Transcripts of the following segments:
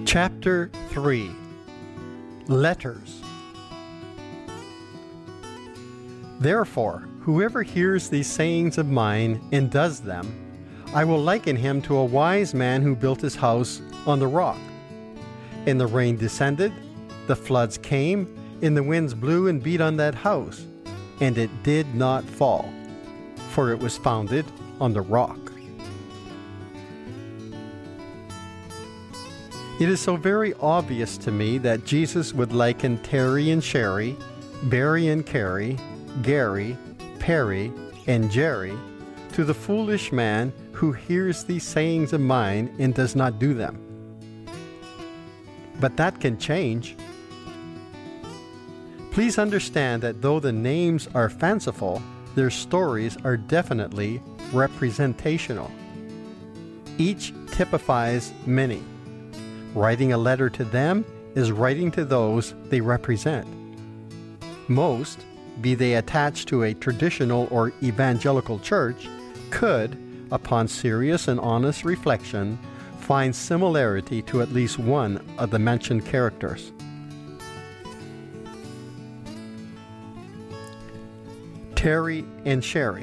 Chapter 3. Letters. Therefore, whoever hears these sayings of mine and does them, I will liken him to a wise man who built his house on the rock. And the rain descended, the floods came, and the winds blew and beat on that house, and it did not fall, for it was founded on the rock. It is so very obvious to me that Jesus would liken Terry and Sherry, Barry and Carrie, Gary, Perry, and Jerry to the foolish man who hears these sayings of mine and does not do them. But that can change. Please understand that though the names are fanciful, their stories are definitely representational. Each typifies many. Writing a letter to them is writing to those they represent. Most, be they attached to a traditional or evangelical church, could, upon serious and honest reflection, find similarity to at least one of the mentioned characters. Terry and Sherry.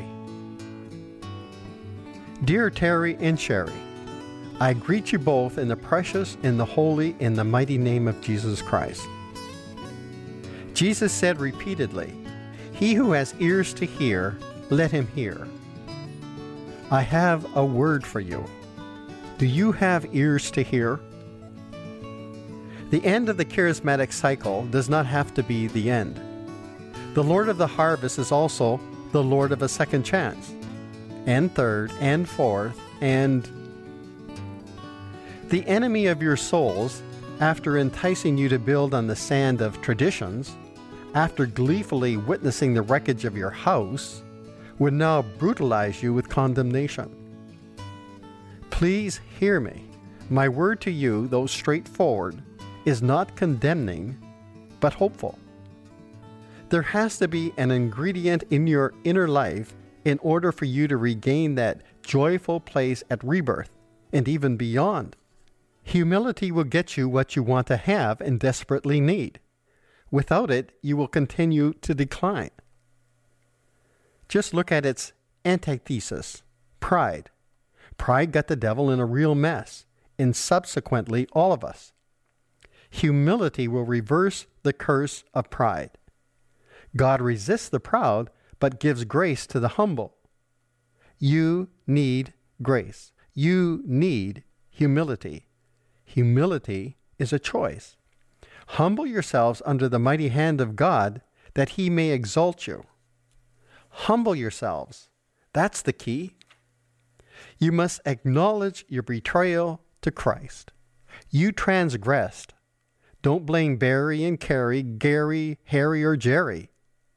Dear Terry and Sherry, I greet you both in the precious and the holy and the mighty name of Jesus Christ. Jesus said repeatedly, "He who has ears to hear, let him hear." I have a word for you. Do you have ears to hear? The end of the charismatic cycle does not have to be the end. The Lord of the harvest is also the Lord of a second chance, and third, and fourth, and the enemy of your souls, after enticing you to build on the sand of traditions, after gleefully witnessing the wreckage of your house, would now brutalize you with condemnation. Please hear me. My word to you, though straightforward, is not condemning, but hopeful. There has to be an ingredient in your inner life in order for you to regain that joyful place at rebirth and even beyond. Humility will get you what you want to have and desperately need. Without it, you will continue to decline. Just look at its antithesis, pride. Pride got the devil in a real mess, and subsequently all of us. Humility will reverse the curse of pride. God resists the proud, but gives grace to the humble. You need grace. You need humility. Humility is a choice. Humble yourselves under the mighty hand of God, that he may exalt you. Humble yourselves. That's the key. You must acknowledge your betrayal to Christ. You transgressed. Don't blame Barry and Carrie, Gary, Harry, or Jerry.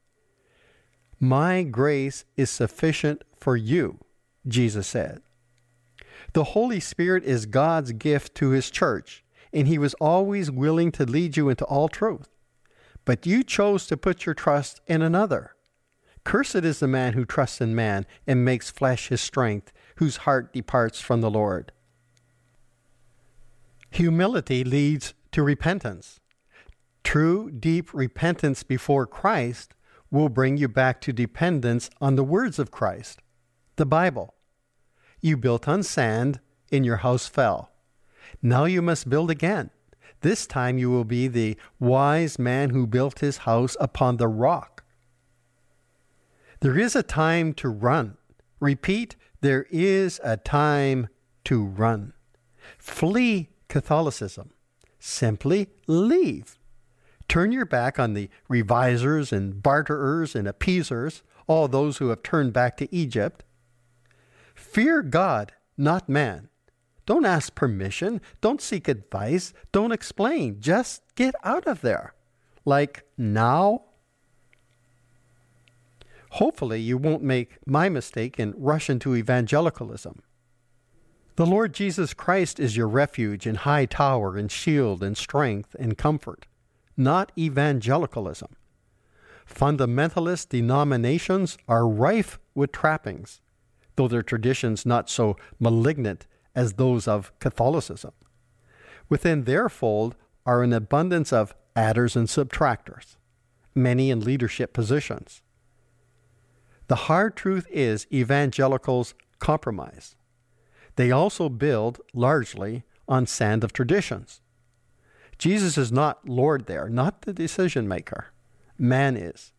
My grace is sufficient for you, Jesus said. The Holy Spirit is God's gift to his church, and he was always willing to lead you into all truth. But you chose to put your trust in another. Cursed is the man who trusts in man and makes flesh his strength, whose heart departs from the Lord. Humility leads to repentance. True, deep repentance before Christ will bring you back to dependence on the words of Christ, the Bible. You built on sand, and your house fell. Now you must build again. This time you will be the wise man who built his house upon the rock. There is a time to run. Repeat, there is a time to run. Flee Catholicism. Simply leave. Turn your back on the revisers and barterers and appeasers, all those who have turned back to Egypt. Fear God, not man. Don't ask permission. Don't seek advice. Don't explain. Just get out of there. Like now. Hopefully you won't make my mistake and rush into evangelicalism. The Lord Jesus Christ is your refuge and high tower and shield and strength and comfort, not evangelicalism. Fundamentalist denominations are rife with trappings, though their traditions not so malignant as those of Catholicism. Within their fold are an abundance of adders and subtractors, many in leadership positions. The hard truth is evangelicals compromise. They also build largely on sand of traditions. Jesus is not Lord there, not the decision maker. Man is.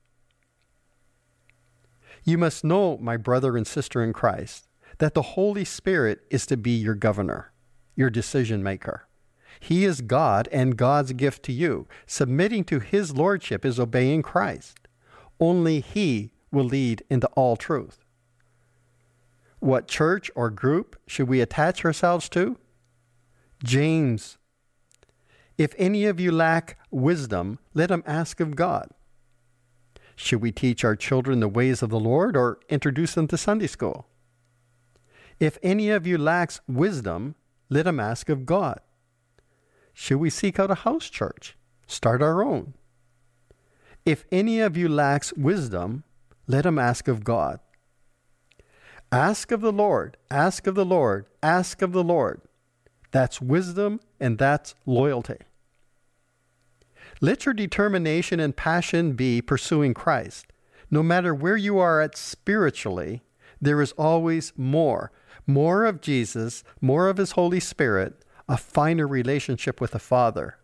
You must know, my brother and sister in Christ, that the Holy Spirit is to be your governor, your decision maker. He is God and God's gift to you. Submitting to His lordship is obeying Christ. Only He will lead into all truth. What church or group should we attach ourselves to? James. If any of you lack wisdom, let him ask of God. Should we teach our children the ways of the Lord or introduce them to Sunday school? If any of you lacks wisdom, let him ask of God. Should we seek out a house church? Start our own. If any of you lacks wisdom, let him ask of God. Ask of the Lord, ask of the Lord, ask of the Lord. That's wisdom and that's loyalty. Let your determination and passion be pursuing Christ. No matter where you are at spiritually, there is always more of Jesus, more of His Holy Spirit, a finer relationship with the Father.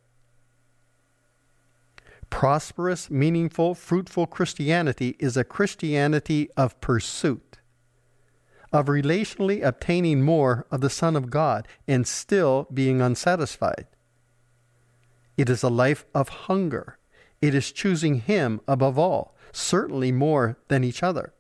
Prosperous, meaningful, fruitful Christianity is a Christianity of pursuit, of relationally obtaining more of the Son of God and still being unsatisfied. It is a life of hunger. It is choosing Him above all, certainly more than each other.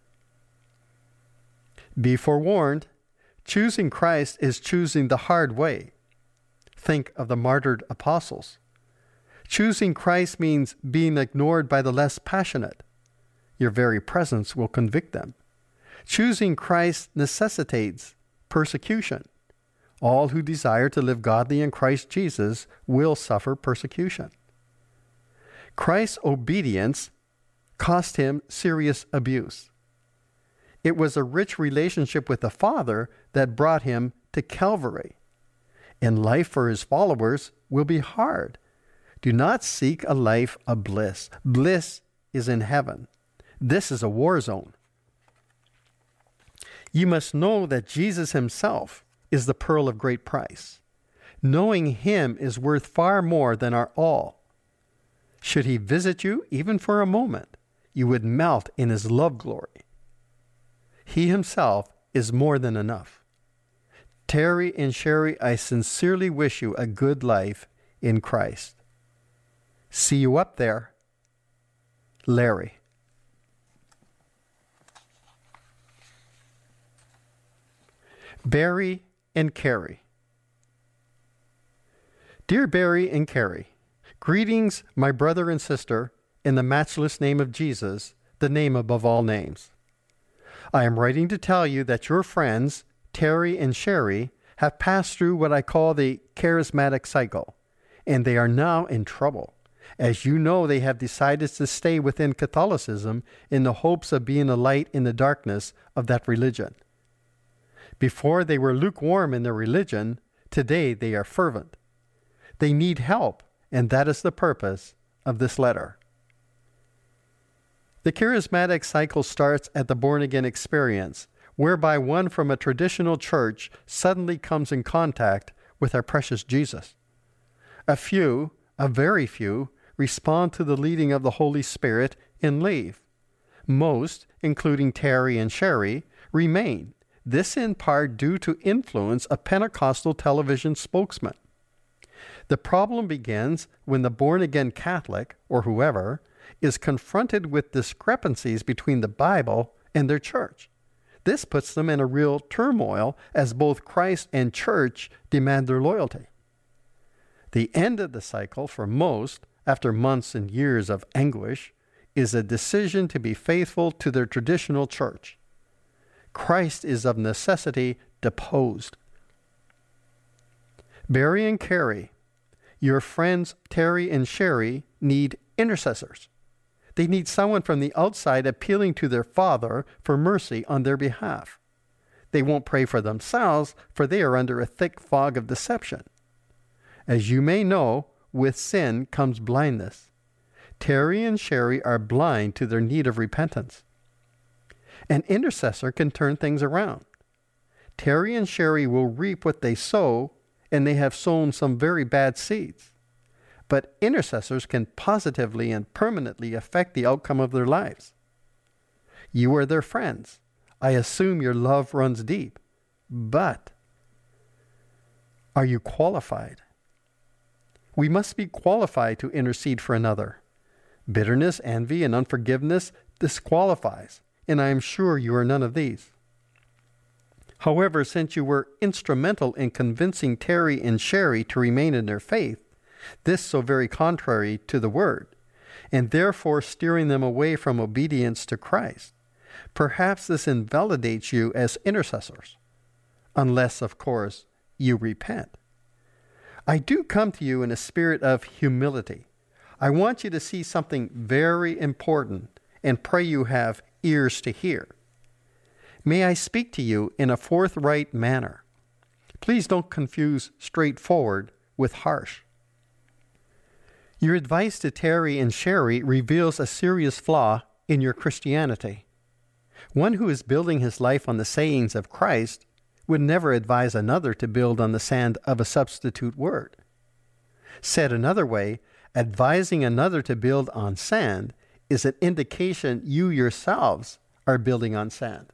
Be forewarned, choosing Christ is choosing the hard way. Think of the martyred apostles. Choosing Christ means being ignored by the less passionate. Your very presence will convict them. Choosing Christ necessitates persecution. All who desire to live godly in Christ Jesus will suffer persecution. Christ's obedience cost Him serious abuse. It was a rich relationship with the Father that brought Him to Calvary. And life for His followers will be hard. Do not seek a life of bliss. Bliss is in heaven. This is a war zone. You must know that Jesus Himself is the pearl of great price. Knowing Him is worth far more than our all. Should He visit you, even for a moment, you would melt in His love glory. He Himself is more than enough. Terry and Sherry, I sincerely wish you a good life in Christ. See you up there. Larry. Barry and Carrie. Dear Barry and Carrie, greetings, my brother and sister, in the matchless name of Jesus, the name above all names. I am writing to tell you that your friends, Terry and Sherry, have passed through what I call the charismatic cycle, and they are now in trouble. As you know, they have decided to stay within Catholicism in the hopes of being a light in the darkness of that religion. Before they were lukewarm in their religion, today they are fervent. They need help, and that is the purpose of this letter. The charismatic cycle starts at the born-again experience, whereby one from a traditional church suddenly comes in contact with our precious Jesus. A few, a very few, respond to the leading of the Holy Spirit and leave. Most, including Terry and Sherry, remain. This in part due to influence of Pentecostal television spokesmen. The problem begins when the born-again Catholic, or whoever, is confronted with discrepancies between the Bible and their church. This puts them in a real turmoil as both Christ and church demand their loyalty. The end of the cycle for most, after months and years of anguish, is a decision to be faithful to their traditional church. Christ is of necessity deposed. Barry and Carrie, your friends Terry and Sherry need intercessors. They need someone from the outside appealing to their Father for mercy on their behalf. They won't pray for themselves, for they are under a thick fog of deception. As you may know, with sin comes blindness. Terry and Sherry are blind to their need of repentance. An intercessor can turn things around. Terry and Sherry will reap what they sow, and they have sown some very bad seeds. But intercessors can positively and permanently affect the outcome of their lives. You are their friends. I assume your love runs deep. But are you qualified? We must be qualified to intercede for another. Bitterness, envy, and unforgiveness disqualifies, and I am sure you are none of these. However, since you were instrumental in convincing Terry and Sherry to remain in their faith, this so very contrary to the Word, and therefore steering them away from obedience to Christ, perhaps this invalidates you as intercessors, unless, of course, you repent. I do come to you in a spirit of humility. I want you to see something very important and pray you have ears to hear. May I speak to you in a forthright manner. Please don't confuse straightforward with harsh. Your advice to Terry and Sherry reveals a serious flaw in your Christianity. One who is building his life on the sayings of Christ would never advise another to build on the sand of a substitute word. Said another way, advising another to build on sand is an indication you yourselves are building on sand.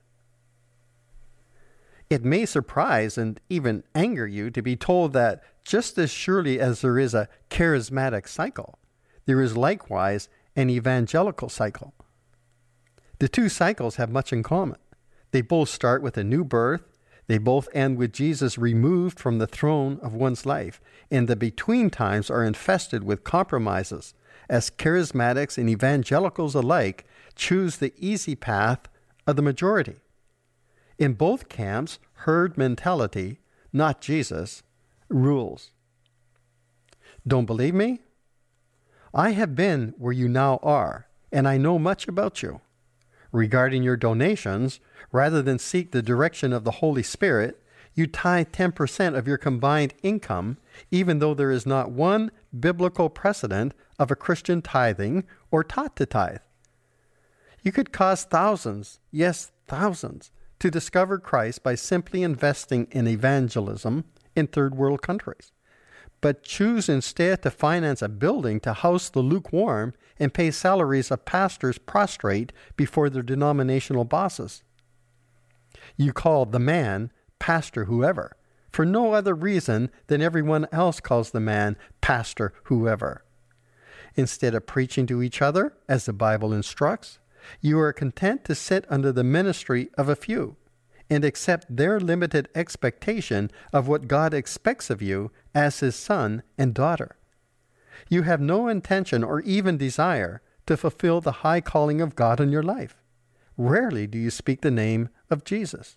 It may surprise and even anger you to be told that just as surely as there is a charismatic cycle, there is likewise an evangelical cycle. The two cycles have much in common. They both start with a new birth. They both end with Jesus removed from the throne of one's life, and the between times are infested with compromises, as charismatics and evangelicals alike choose the easy path of the majority. In both camps, herd mentality, not Jesus, rules. Don't believe me? I have been where you now are, and I know much about you. Regarding your donations, rather than seek the direction of the Holy Spirit, you tithe 10% of your combined income, even though there is not one biblical precedent of a Christian tithing or taught to tithe. You could cost thousands, yes, thousands, to discover Christ by simply investing in evangelism in third world countries. But choose instead to finance a building to house the lukewarm and pay salaries of pastors prostrate before their denominational bosses. You call the man Pastor whoever, for no other reason than everyone else calls the man Pastor whoever. Instead of preaching to each other, as the Bible instructs, you are content to sit under the ministry of a few and accept their limited expectation of what God expects of you as his son and daughter. You have no intention or even desire to fulfill the high calling of God in your life. Rarely do you speak the name of Jesus.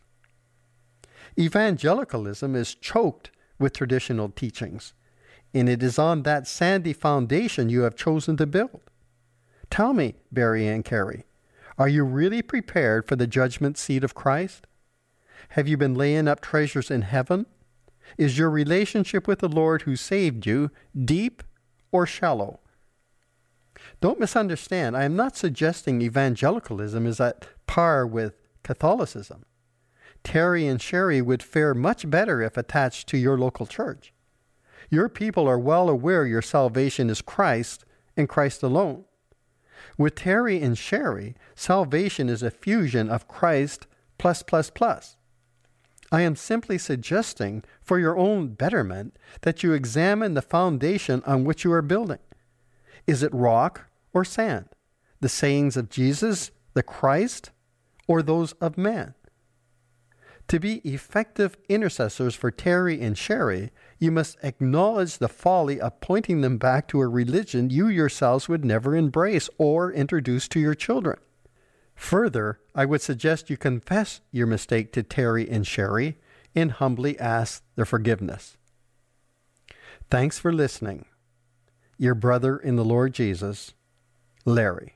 Evangelicalism is choked with traditional teachings, and it is on that sandy foundation you have chosen to build. Tell me, Barry and Carrie, are you really prepared for the judgment seat of Christ? Have you been laying up treasures in heaven? Is your relationship with the Lord who saved you deep or shallow? Don't misunderstand. I am not suggesting evangelicalism is at par with Catholicism. Terry and Sherry would fare much better if attached to your local church. Your people are well aware your salvation is Christ and Christ alone. With Terry and Sherry, salvation is a fusion of Christ plus plus plus. I am simply suggesting, for your own betterment, that you examine the foundation on which you are building. Is it rock or sand? The sayings of Jesus, the Christ, or those of man? To be effective intercessors for Terry and Sherry, you must acknowledge the folly of pointing them back to a religion you yourselves would never embrace or introduce to your children. Further, I would suggest you confess your mistake to Terry and Sherry and humbly ask their forgiveness. Thanks for listening. Your brother in the Lord Jesus, Larry.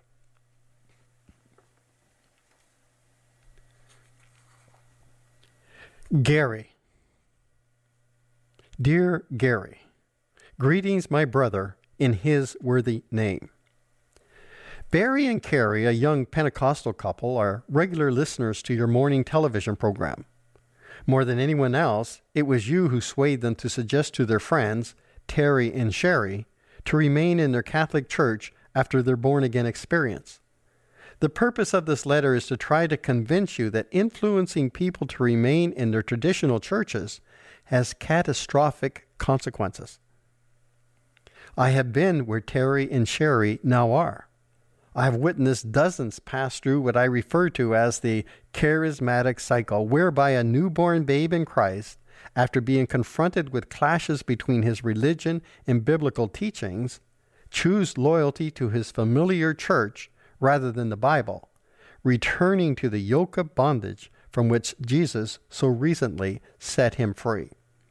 Gary. Dear Gary, Greetings, my brother, in his worthy name. Barry and Carrie, a young Pentecostal couple, are regular listeners to your morning television program. More than anyone else, it was you who swayed them to suggest to their friends, Terry and Sherry, to remain in their Catholic church after their born-again experience. The purpose of this letter is to try to convince you that influencing people to remain in their traditional churches has catastrophic consequences. I have been where Terry and Sherry now are. I have witnessed dozens pass through what I refer to as the charismatic cycle, whereby a newborn babe in Christ, after being confronted with clashes between his religion and biblical teachings, choose loyalty to his familiar church rather than the Bible, returning to the yoke of bondage from which Jesus so recently set him free.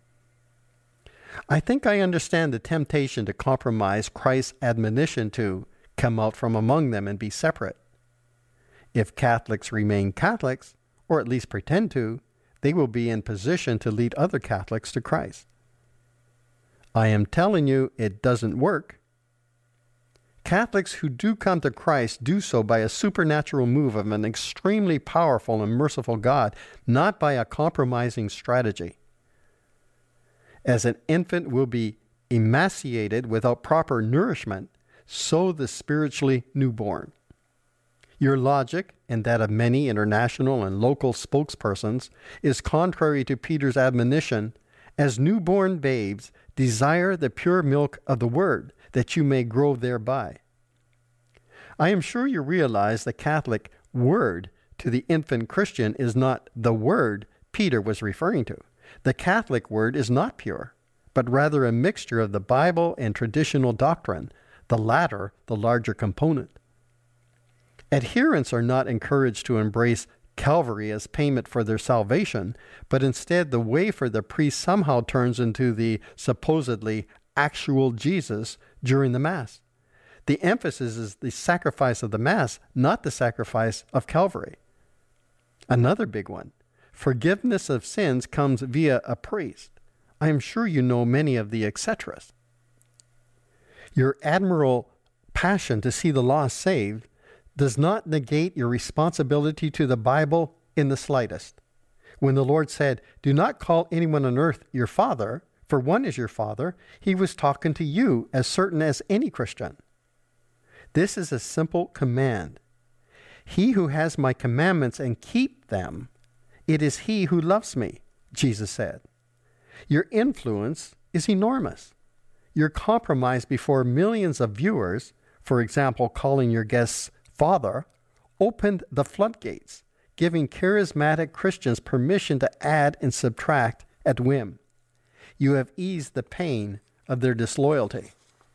I think I understand the temptation to compromise Christ's admonition to come out from among them and be separate. If Catholics remain Catholics, or at least pretend to, they will be in position to lead other Catholics to Christ. I am telling you, it doesn't work. Catholics who do come to Christ do so by a supernatural move of an extremely powerful and merciful God, not by a compromising strategy. As an infant will be emaciated without proper nourishment, so the spiritually newborn. Your logic, and that of many international and local spokespersons, is contrary to Peter's admonition, as newborn babes, desire the pure milk of the Word, that you may grow thereby. I am sure you realize the Catholic word to the infant Christian is not the word Peter was referring to. The Catholic word is not pure, but rather a mixture of the Bible and traditional doctrine, the latter the larger component. Adherents are not encouraged to embrace Calvary as payment for their salvation, but instead the wafer the priest somehow turns into the supposedly actual Jesus during the Mass. The emphasis is the sacrifice of the Mass, not the sacrifice of Calvary. Another big one. Forgiveness of sins comes via a priest. I am sure you know many of the etceteras. Your admirable passion to see the lost saved does not negate your responsibility to the Bible in the slightest. When the Lord said, "Do not call anyone on earth your father, for one is your father," he was talking to you as certain as any Christian. This is a simple command. He who has my commandments and keep them, it is he who loves me, Jesus said. Your influence is enormous. Your compromise before millions of viewers, for example, calling your guests Father, opened the floodgates, giving charismatic Christians permission to add and subtract at whim. You have eased the pain of their disloyalty.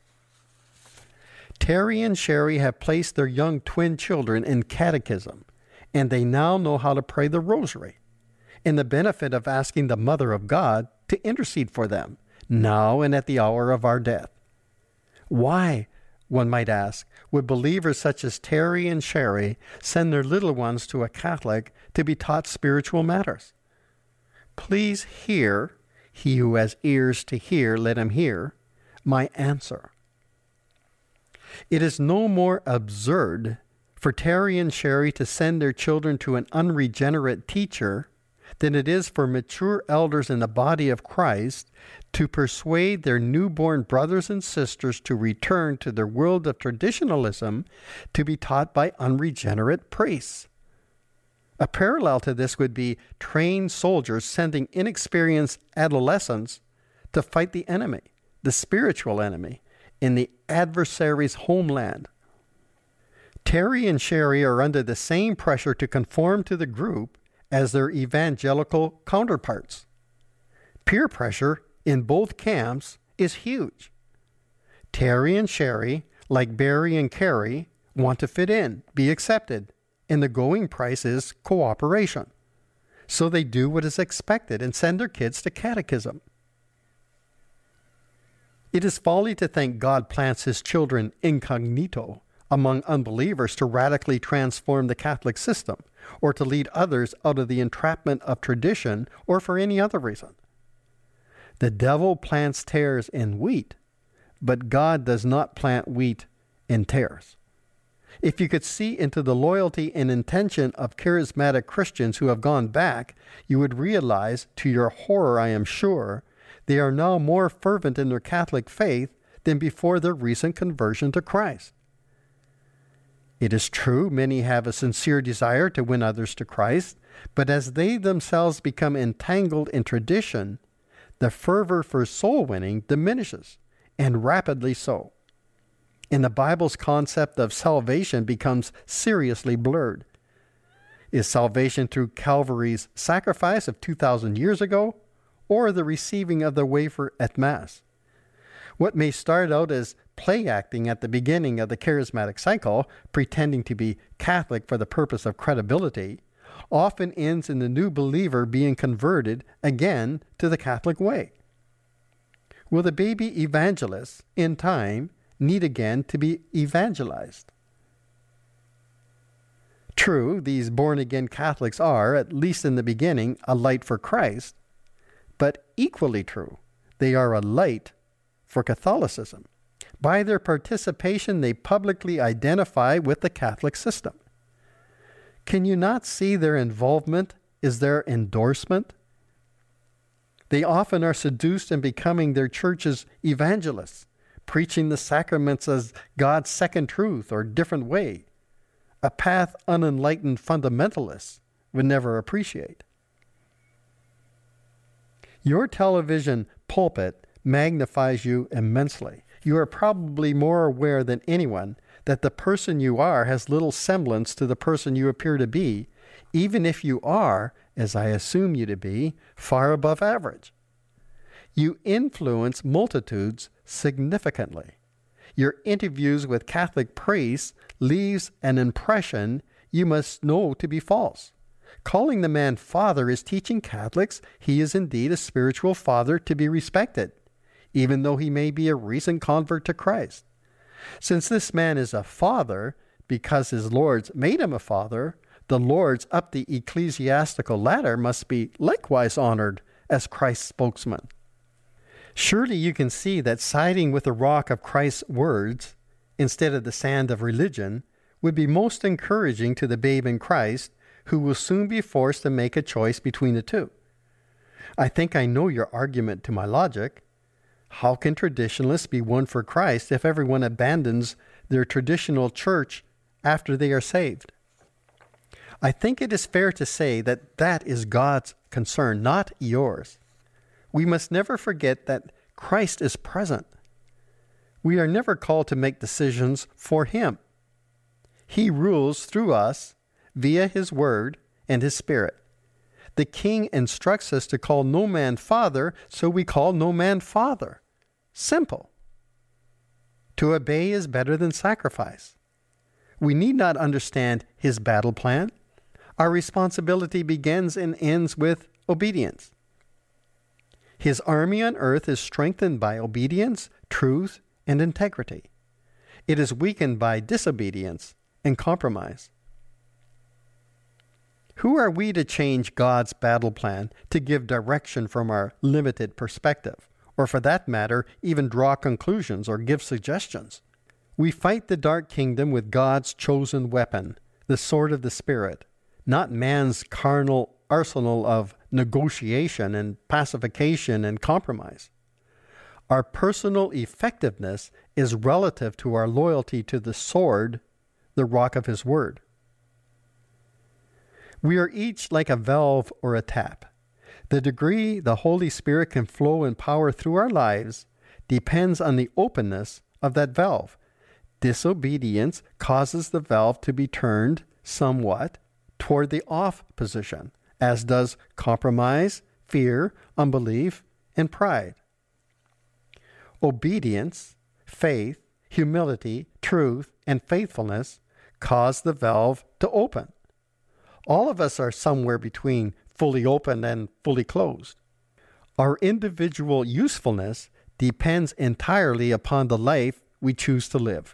Terry and Sherry have placed their young twin children in catechism, and they now know how to pray the rosary, and the benefit of asking the Mother of God to intercede for them, now and at the hour of our death. Why, one might ask, would believers such as Terry and Sherry send their little ones to a Catholic to be taught spiritual matters? Please hear, he who has ears to hear, let him hear, my answer. It is no more absurd for Terry and Sherry to send their children to an unregenerate teacher than it is for mature elders in the body of Christ to persuade their newborn brothers and sisters to return to their world of traditionalism to be taught by unregenerate priests. A parallel to this would be trained soldiers sending inexperienced adolescents to fight the enemy, the spiritual enemy, in the adversary's homeland. Terry and Sherry are under the same pressure to conform to the group as their evangelical counterparts. Peer pressure in both camps is huge. Terry and Sherry, like Barry and Carrie, want to fit in, be accepted, and the going price is cooperation. So they do what is expected and send their kids to catechism. It is folly to think God plants his children incognito among unbelievers to radically transform the Catholic system, or to lead others out of the entrapment of tradition, or for any other reason. The devil plants tares in wheat, but God does not plant wheat in tares. If you could see into the loyalty and intention of charismatic Christians who have gone back, you would realize, to your horror I am sure, they are now more fervent in their Catholic faith than before their recent conversion to Christ. It is true many have a sincere desire to win others to Christ, but as they themselves become entangled in tradition, the fervor for soul winning diminishes, and rapidly so. And the Bible's concept of salvation becomes seriously blurred. Is salvation through Calvary's sacrifice of 2,000 years ago, or the receiving of the wafer at Mass? What may start out as play acting at the beginning of the charismatic cycle, pretending to be Catholic for the purpose of credibility, often ends in the new believer being converted again to the Catholic way. Will the baby evangelists, in time, need again to be evangelized? True, these born-again Catholics are, at least in the beginning, a light for Christ, but equally true, they are a light for Catholicism. By their participation, they publicly identify with the Catholic system. Can you not see their involvement is their endorsement? They often are seduced in becoming their church's evangelists, preaching the sacraments as God's second truth or different way, a path unenlightened fundamentalists would never appreciate. Your television pulpit magnifies you immensely. You are probably more aware than anyone that the person you are has little semblance to the person you appear to be, even if you are, as I assume you to be, far above average. You influence multitudes significantly. Your interviews with Catholic priests leaves an impression you must know to be false. Calling the man father is teaching Catholics he is indeed a spiritual father to be respected, even though he may be a recent convert to Christ. Since this man is a father because his lords made him a father, the lords up the ecclesiastical ladder must be likewise honored as Christ's spokesman. Surely you can see that siding with the rock of Christ's words instead of the sand of religion would be most encouraging to the babe in Christ, who will soon be forced to make a choice between the two. I think I know your argument to my logic. How can traditionalists be won for Christ if everyone abandons their traditional church after they are saved? I think it is fair to say that that is God's concern, not yours. We must never forget that Christ is present. We are never called to make decisions for Him. He rules through us via His Word and His Spirit. The King instructs us to call no man father, so we call no man father. Simple. To obey is better than sacrifice. We need not understand His battle plan. Our responsibility begins and ends with obedience. His army on earth is strengthened by obedience, truth, and integrity. It is weakened by disobedience and compromise. Who are we to change God's battle plan, to give direction from our limited perspective, or for that matter, even draw conclusions or give suggestions? We fight the dark kingdom with God's chosen weapon, the sword of the Spirit, not man's carnal arsenal of negotiation and pacification and compromise. Our personal effectiveness is relative to our loyalty to the sword, the rock of His Word. We are each like a valve or a tap. The degree the Holy Spirit can flow in power through our lives depends on the openness of that valve. Disobedience causes the valve to be turned somewhat toward the off position, as does compromise, fear, unbelief, and pride. Obedience, faith, humility, truth, and faithfulness cause the valve to open. All of us are somewhere between fully open and fully closed. Our individual usefulness depends entirely upon the life we choose to live.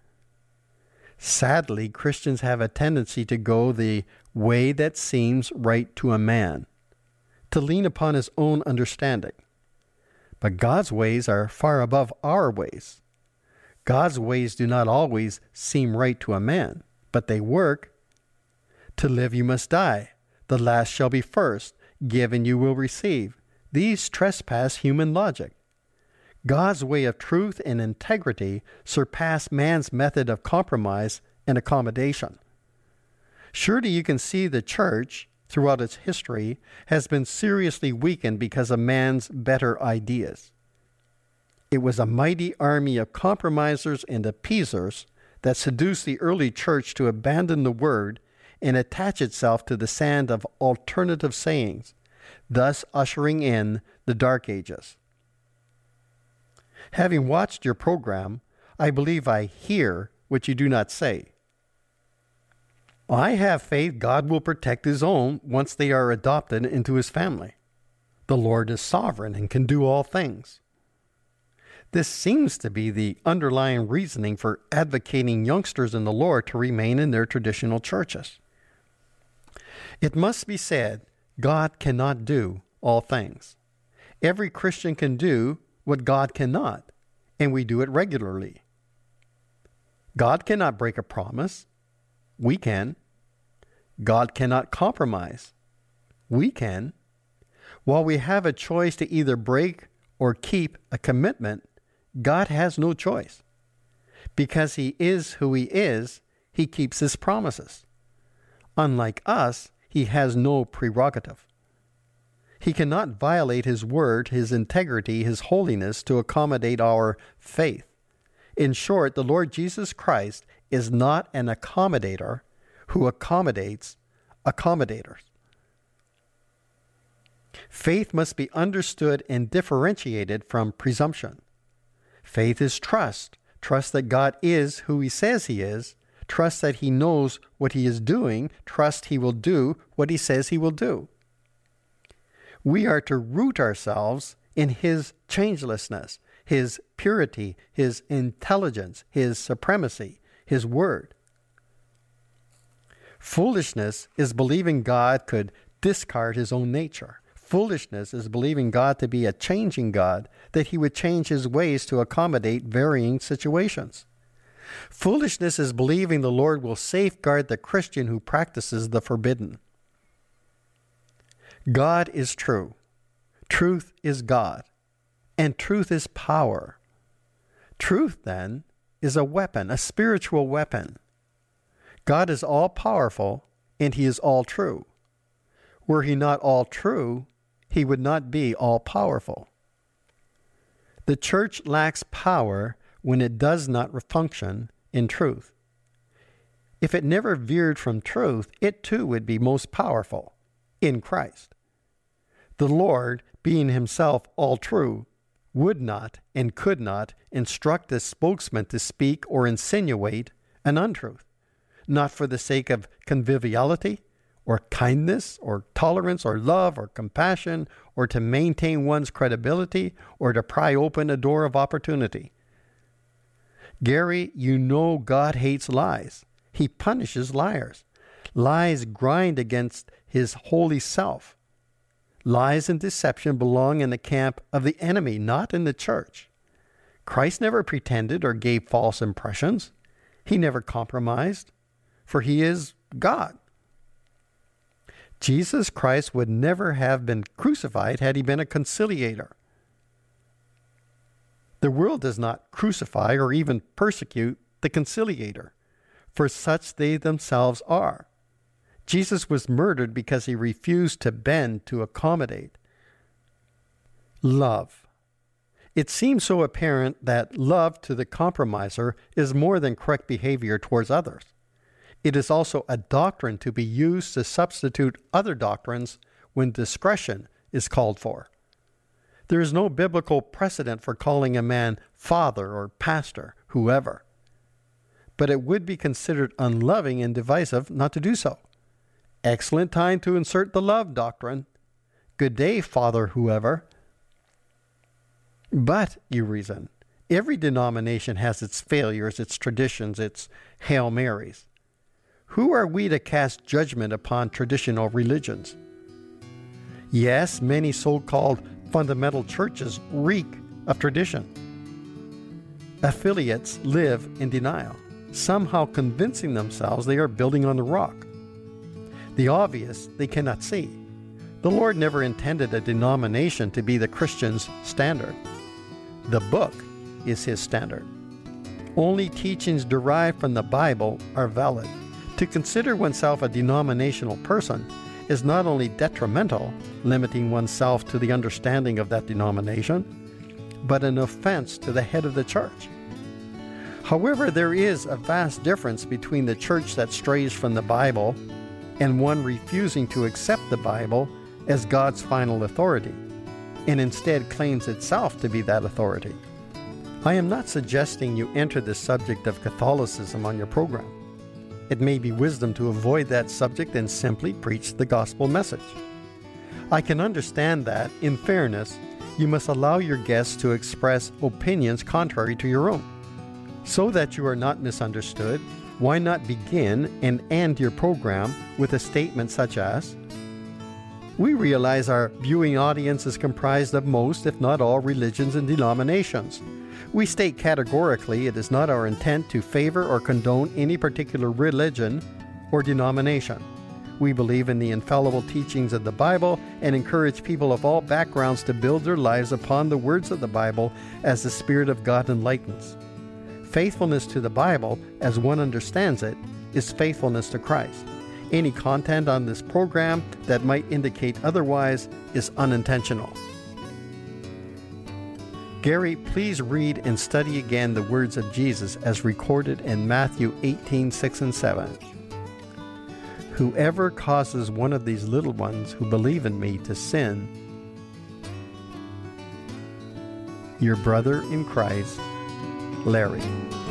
Sadly, Christians have a tendency to go the way that seems right to a man, to lean upon his own understanding. But God's ways are far above our ways. God's ways do not always seem right to a man, but they work. To live you must die. The last shall be first. Give and you will receive. These trespass human logic. God's way of truth and integrity surpass man's method of compromise and accommodation. Surely you can see the church, throughout its history, has been seriously weakened because of man's better ideas. It was a mighty army of compromisers and appeasers that seduced the early church to abandon the word and attach itself to the sand of alternative sayings, thus ushering in the Dark Ages. Having watched your program, I believe I hear what you do not say. I have faith God will protect his own once they are adopted into his family. The Lord is sovereign and can do all things. This seems to be the underlying reasoning for advocating youngsters in the Lord to remain in their traditional churches. It must be said, God cannot do all things. Every Christian can do what God cannot, and we do it regularly. God cannot break a promise. We can. God cannot compromise. We can. While we have a choice to either break or keep a commitment, God has no choice. Because he is who he is, he keeps his promises. Unlike us, he has no prerogative. He cannot violate his word, his integrity, his holiness to accommodate our faith. In short, the Lord Jesus Christ is not an accommodator who accommodates accommodators. Faith must be understood and differentiated from presumption. Faith is trust. Trust that God is who he says he is. Trust that he knows what he is doing. Trust he will do what he says he will do. We are to root ourselves in his changelessness, his purity, his intelligence, his supremacy, his word. Foolishness is believing God could discard his own nature. Foolishness is believing God to be a changing God, that he would change his ways to accommodate varying situations. Foolishness is believing the Lord will safeguard the Christian who practices the forbidden. God is true. Truth is God. And truth is power. Truth, then, is a weapon, a spiritual weapon. God is all-powerful, and he is all-true. Were he not all-true, he would not be all-powerful. The church lacks power when it does not function in truth. If it never veered from truth, it too would be most powerful in Christ. The Lord, being himself all-true, would not and could not instruct a spokesman to speak or insinuate an untruth, not for the sake of conviviality, or kindness, or tolerance, or love, or compassion, or to maintain one's credibility, or to pry open a door of opportunity. Gary, you know God hates lies. He punishes liars. Lies grind against his holy self. Lies and deception belong in the camp of the enemy, not in the church. Christ never pretended or gave false impressions. He never compromised, for he is God. Jesus Christ would never have been crucified had he been a conciliator. The world does not crucify or even persecute the conciliator, for such they themselves are. Jesus was murdered because he refused to bend to accommodate. Love. It seems so apparent that love to the compromiser is more than correct behavior towards others. It is also a doctrine to be used to substitute other doctrines when discretion is called for. There is no biblical precedent for calling a man father or pastor, whoever. But it would be considered unloving and divisive not to do so. Excellent time to insert the love doctrine. Good day, father, whoever. But, you reason, every denomination has its failures, its traditions, its Hail Marys. Who are we to cast judgment upon traditional religions? Yes, many so-called Fundamental churches reek of tradition. Affiliates live in denial, somehow convincing themselves they are building on the rock. The obvious they cannot see. The Lord never intended a denomination to be the Christian's standard. The book is his standard. Only teachings derived from the Bible are valid. To consider oneself a denominational person is not only detrimental, limiting oneself to the understanding of that denomination, but an offense to the head of the church. However, there is a vast difference between the church that strays from the Bible and one refusing to accept the Bible as God's final authority, and instead claims itself to be that authority. I am not suggesting you enter the subject of Catholicism on your program. It may be wisdom to avoid that subject and simply preach the gospel message. I can understand that, in fairness, you must allow your guests to express opinions contrary to your own. So that you are not misunderstood, why not begin and end your program with a statement such as, "We realize our viewing audience is comprised of most, if not all, religions and denominations. We state categorically it is not our intent to favor or condone any particular religion or denomination. We believe in the infallible teachings of the Bible and encourage people of all backgrounds to build their lives upon the words of the Bible as the Spirit of God enlightens. Faithfulness to the Bible, as one understands it, is faithfulness to Christ. Any content on this program that might indicate otherwise is unintentional." Gary, please read and study again the words of Jesus as recorded in Matthew 18:6 and 7. "Whoever causes one of these little ones who believe in me to sin," your brother in Christ, Larry.